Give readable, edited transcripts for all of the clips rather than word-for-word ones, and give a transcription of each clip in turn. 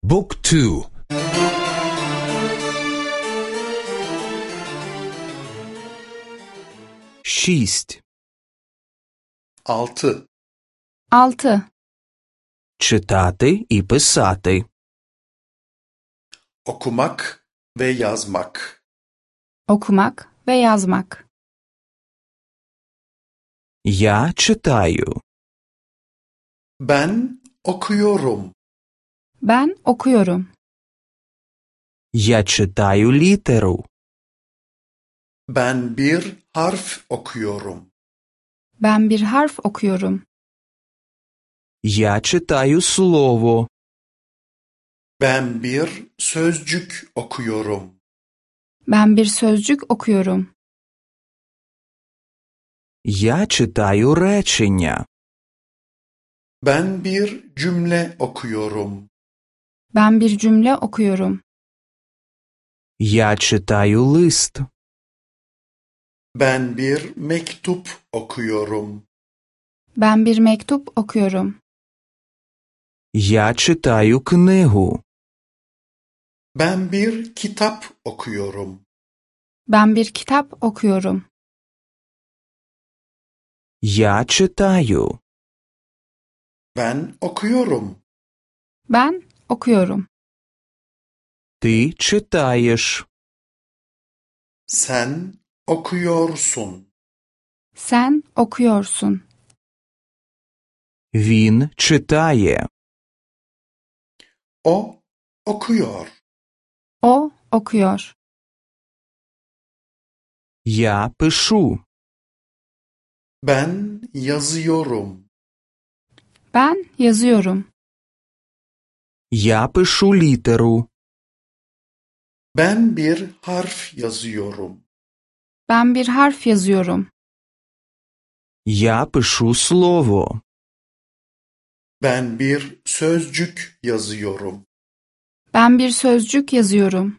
Book 2. Шість. 6. 6. Читати і писати. Okumak ve yazmak. Okumak ve yazmak. Я читаю. Ben okuyorum. Ben okuyorum. Я читаю літеру. Ben bir harf okuyorum. Ben bir harf okuyorum. Я читаю слово. Ben bir sözcük okuyorum. Ben bir sözcük okuyorum. Я читаю речення. Ben bir cümle okuyorum. Ben bir cümle okuyorum. Я читаю лист. Ben bir mektup okuyorum. Ben bir mektup okuyorum. Я читаю книгу. Ben bir kitap okuyorum. Ben bir kitap okuyorum. Я читаю. Ben okuyorum. Ben okuyorum. Ти читаєш. Sen okuyorsun. Sen okuyorsun. Він читає. O okuyor. O okuyor. Я пишу. Ben yazıyorum. Ben yazıyorum. Я пишу літеру. Ben bir harf yazıyorum. Ben bir harf yazıyorum. Я пишу слово. Ben bir sözcük yazıyorum. Ben bir sözcük yazıyorum.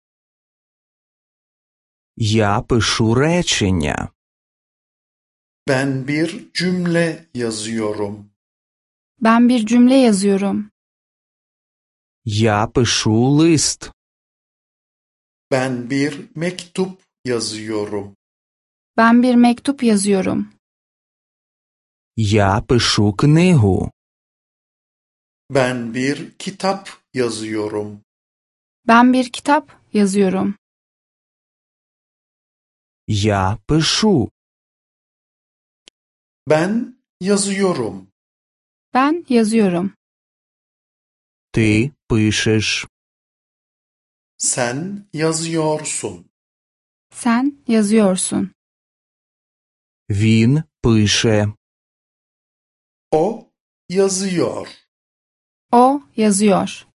Я пишу речення. Ben bir cümle yazıyorum. Ben bir cümle yazıyorum. Я пишу лист. Ben bir mektup yazıyorum. Ben bir mektup yazıyorum. Я пишу книгу. Ben bir kitap yazıyorum. Ben bir kitap yazıyorum. Я пишу. Ben yazıyorum. Ben yazıyorum. Ти пишеш. Sen yazıyorsun. Sen yazıyorsun. Він пише. O yazıyor. O yazıyor.